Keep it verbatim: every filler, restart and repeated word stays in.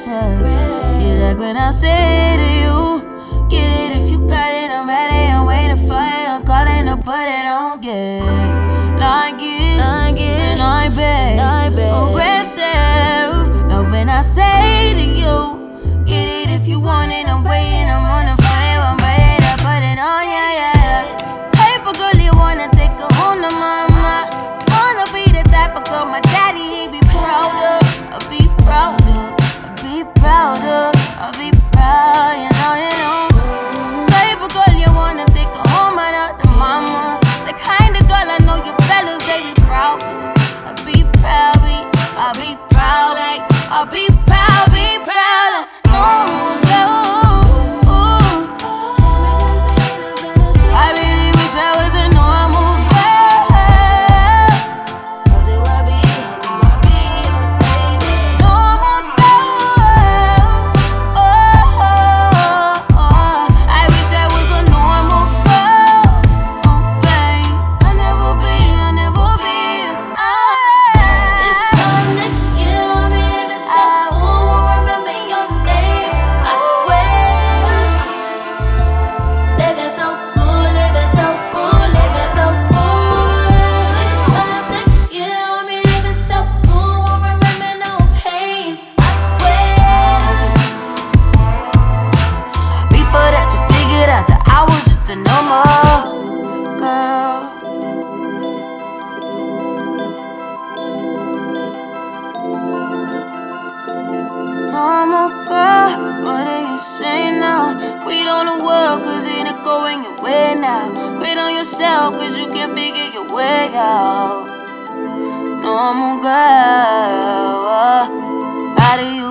pressure. You like when I say to you, get it if you got it, I'm ready, I'm waiting for it, I'm calling to put it on, yeah. Like it, like it, I bet, I bet, aggressive. Love when I say to you, get it if you want it, I'm waiting, I'm on the fire, I'm ready to put it on, yeah, yeah. Type of girl you wanna take her home to mama. Wanna be the type of girl my daddy, he be proud of. I'll be proud of, I'll be proud of, I'll be proud, you know, you know. Type of girl you wanna take her home without the mama. The kind of girl I know you fellas, they be proud of. I'll be proud, be, I'll be proud, like, I'll be proud, be proud, like, oh, girl. I really wish I was a normal girl. How do I be, how do I be a baby? Normal girl. Oh, oh, oh. I wish I was a normal girl. Oh, babe, I'll never be, I'll never be. Ah. This time next year I'll be living so cool, won't remember your name, I swear. Living so cool, living so cool, living so cool. This time next year I'll be living so cool, won't remember no pain, I swear. Before that you figured out that I was just a normal girl. Normal girl, what do you say now? Quit on the world cause it ain't going your way now. Quit on yourself cause you can't figure your way out. Normal girl, uh, how do you